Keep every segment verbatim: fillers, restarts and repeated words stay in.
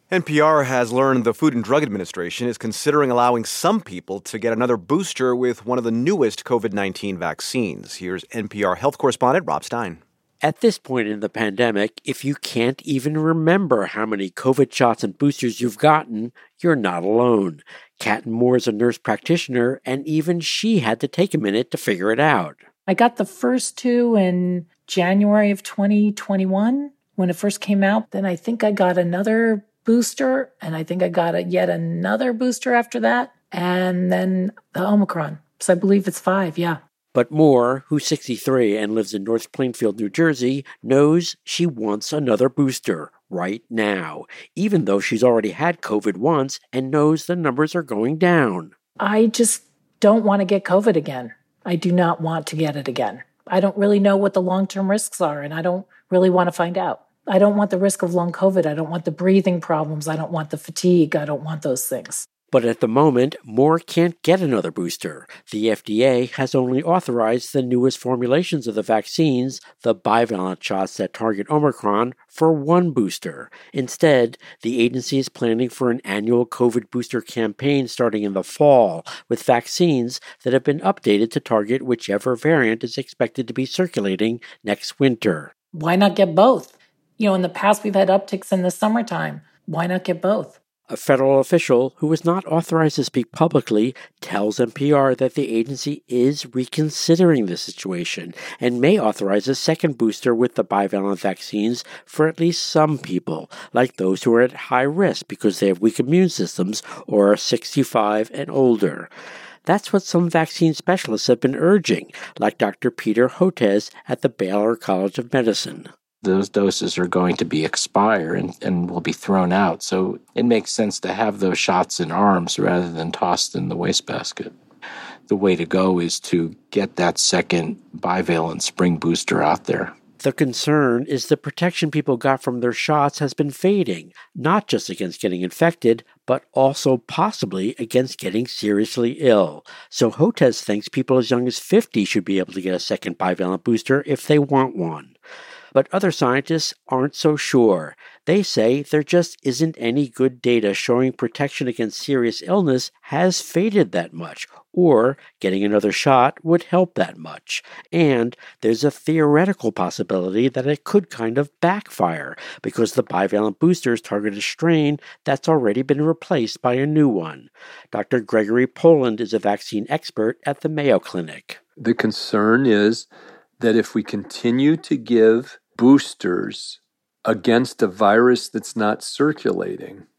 N P R has learned the Food and Drug Administration is considering allowing some people to get another booster with one of the newest covid nineteen vaccines. Here's N P R health correspondent Rob Stein. At this point in the pandemic, if you can't even remember how many COVID shots and boosters you've gotten, you're not alone. Catton Moore is a nurse practitioner, and even she had to take a minute to figure it out. I got the first two in January of twenty twenty-one when it first came out. Then I think I got another booster, and I think I got a, yet another booster after that, and then the Omicron. So I believe it's five, yeah. But Moore, who's sixty-three and lives in North Plainfield, New Jersey, knows she wants another booster right now, even though she's already had COVID once and knows the numbers are going down. I just don't want to get COVID again. I do not want to get it again. I don't really know what the long-term risks are, and I don't really want to find out. I don't want the risk of long COVID. I don't want the breathing problems. I don't want the fatigue. I don't want those things. But at the moment, Moore can't get another booster. The F D A has only authorized the newest formulations of the vaccines, the bivalent shots that target Omicron, for one booster. Instead, the agency is planning for an annual COVID booster campaign starting in the fall, with vaccines that have been updated to target whichever variant is expected to be circulating next winter. Why not get both? You know, in the past, we've had upticks in the summertime. Why not get both? A federal official who was not authorized to speak publicly tells N P R that the agency is reconsidering the situation and may authorize a second booster with the bivalent vaccines for at least some people, like those who are at high risk because they have weak immune systems or are sixty-five and older. That's what some vaccine specialists have been urging, like Doctor Peter Hotez at the Baylor College of Medicine. Those doses are going to be expire and, and will be thrown out. So it makes sense to have those shots in arms rather than tossed in the wastebasket. The way to go is to get that second bivalent spring booster out there. The concern is the protection people got from their shots has been fading, not just against getting infected, but also possibly against getting seriously ill. So Hotez thinks people as young as fifty should be able to get a second bivalent booster if they want one. But other scientists aren't so sure. They say there just isn't any good data showing protection against serious illness has faded that much, or getting another shot would help that much. And there's a theoretical possibility that it could kind of backfire, because the bivalent boosters target a strain that's already been replaced by a new one. Doctor Gregory Poland is a vaccine expert at the Mayo Clinic. The concern is that if we continue to give boosters against a virus that's not circulating,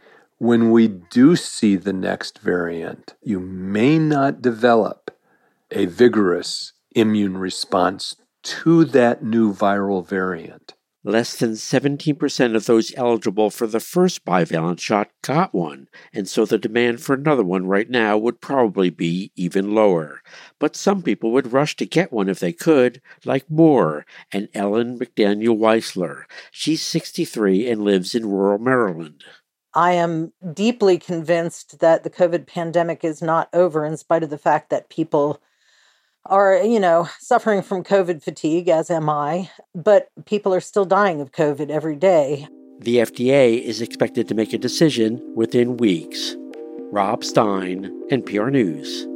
when we do see the next variant, you may not develop a vigorous immune response to that new viral variant. Less than seventeen percent of those eligible for the first bivalent shot got one, and so the demand for another one right now would probably be even lower. But some people would rush to get one if they could, like Moore and Ellen McDaniel Weisler. She's sixty-three and lives in rural Maryland. I am deeply convinced that the COVID pandemic is not over, in spite of the fact that people are, you know, suffering from COVID fatigue, as am I, but people are still dying of COVID every day. The F D A is expected to make a decision within weeks. Rob Stein, N P R News.